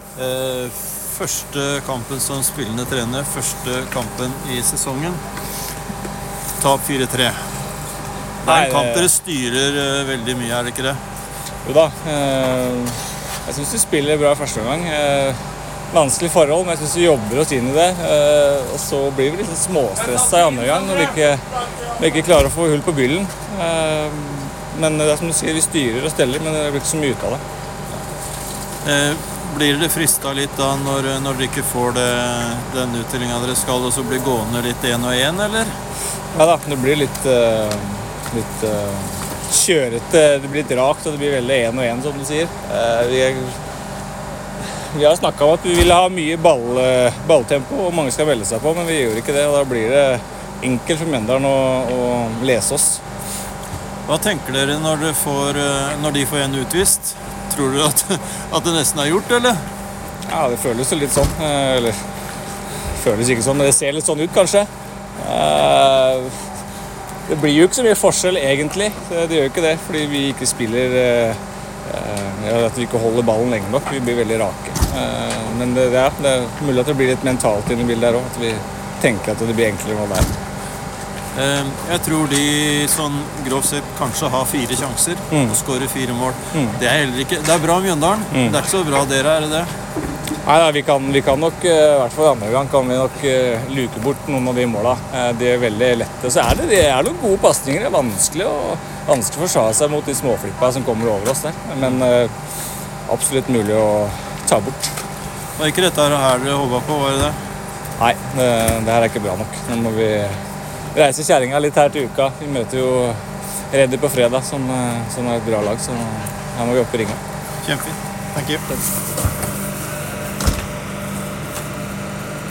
Første kampen som spillende trener, første kampen I sesongen. Tap 4-3. Det en kamp dere styrer veldig mye, det ikke det? Jo da, jeg synes vi spiller bra første gang. Vanskelig forhold, men jeg synes vi jobber oss inn I det. Og så blir vi litt småstresset I andre gang når vi ikke klarer å få hull på byllen. Men det som du sier, vi styrer og steller, men det blir ikke så mye ut av det. Blir det fristet litt da når dere ikke får den uttellingen dere skal, og så blir gående litt 1-1, eller? Ja da, det blir litt kjørete, det blir litt rakt, og det blir veldig 1-1, som du sier. Vi har snakket om at vi vil ha mye balltempo, og mange skal velge seg på, men vi gjør ikke det, og da blir det enkelt for Mjøndalen å lese oss. Hva tenker dere når de får en utvist? Tror du at det nesten gjort, eller? Ja, det føles jo litt sånn. Eller føles ikke sånn, men det ser litt sånn ut, kanskje. Det blir jo ikke så mye forskjell, egentlig. Det gjør ikke det, fordi vi ikke spiller at vi ikke holder ballen lenge nok. Vi blir veldig rake. Men det er mulig at det blir litt mentalt inne I bildet der også, at vi tenker at det blir enklere enn det er. Jeg tror de sånn grovt sett kanskje har 4 sjanser og skårer 4 mål. Det heller ikke. Det bra Mjøndalen. Det ikke så bra dere, det det? Nei, vi kan nok, I hvert fall andre gang, kan vi nok luke bort noen av de målene. De veldig lette. Så det er noen gode passninger. Det vanskelig å forsvare seg mot de småflippa som kommer over oss der. Men absolutt mulig å ta bort. Var ikke dette her dere håpet på, var det det? Nei, det her ikke bra nok. Nå må vi reise kjæringa litt her til uka. Vi møter jo Reddy på fredag, som et bra lag, så her må vi opp I ringen. Kjempefint. Thank you.